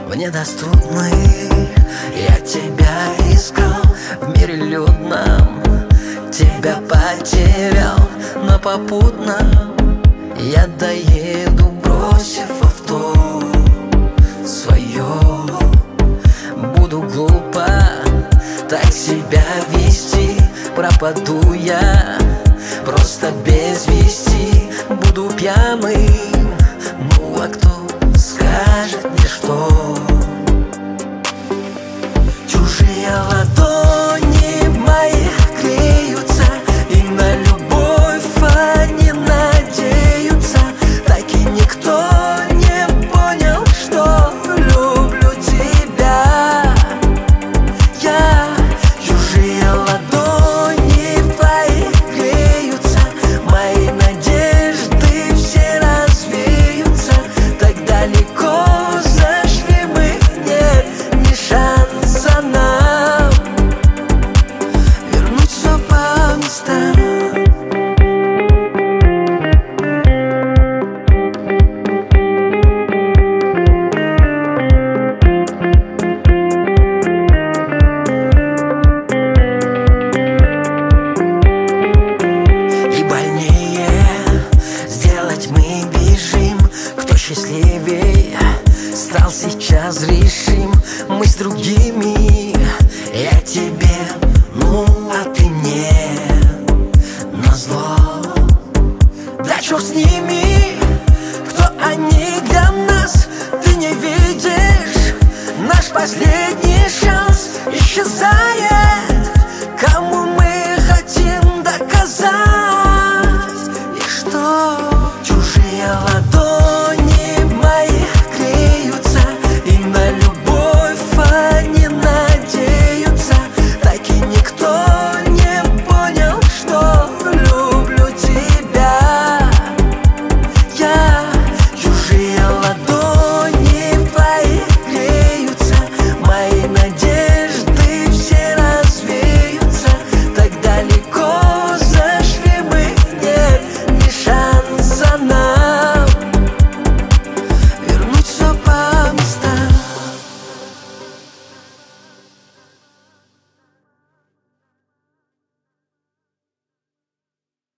мне доступны. Я тебя искал в мире людном, тебя потерял, но попутно я доеду, бросив авто свое. Буду глупо так себя вести, пропаду я просто без вести. Буду пьяным, ну а кто скажет мне что? Чужие ладони в моих греются, и на любовь они надеются. Так и никто не понял, что люблю тебя я. Чужие ладони в твоих греются, мои надежды все развеются. Так далеко зашли мы, нет ни шанса нам вернуть все по местам. Мы бежим, кто счастливее стал сейчас, решим мы с другими. Я тебе, ну а ты